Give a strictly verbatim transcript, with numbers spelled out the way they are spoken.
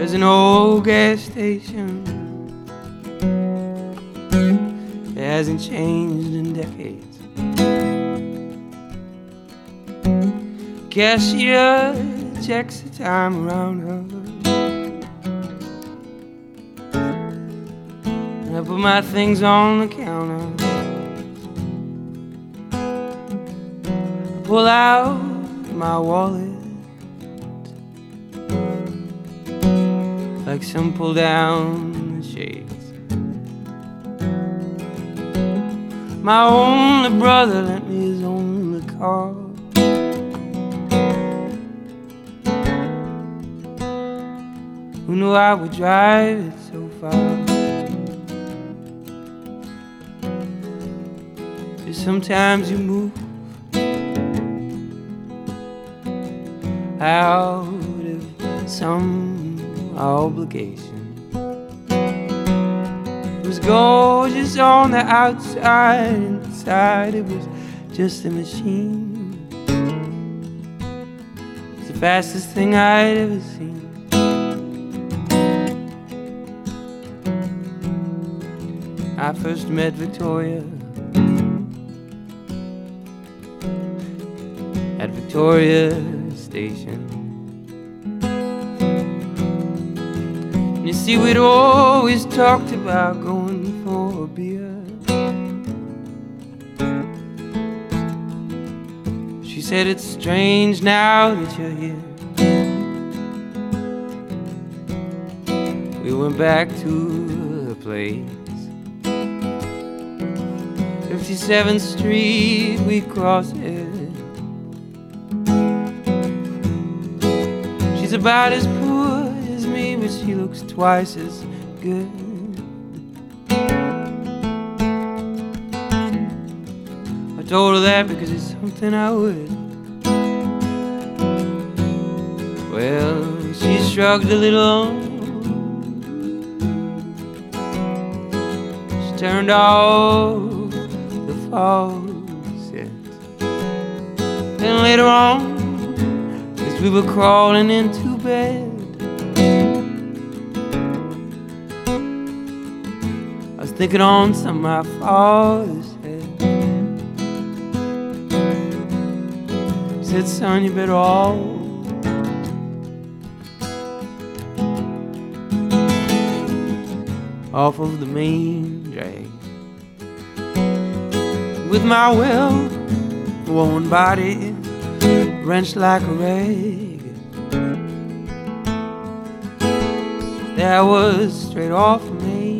There's an old gas station. It hasn't changed in decades. Cashier checks the time around her. And I put my things on the counter. I pull out my wallet like some pull down the shades. My only brother lent me his only car. Who knew I would drive it so far? Just sometimes you move out of some obligation. It was gorgeous on the outside, inside it was just a machine. It's the fastest thing I'd ever seen. I first met Victoria at Victoria Station. You see, we'd always talked about going for a beer. She said it's strange now that you're here. We went back to the place, fifty-seventh Street, we crossed it. She's about as poor as me, but she looks twice as good. I told her that because it's something I would. Well, she shrugged a little. She turned off the faucet. Then later on, as we were crawling into bed, I was thinking on some of my father's head. He said, son, you better off off of the main drag. With my well-worn body wrenched like a rag, that was straight off of me.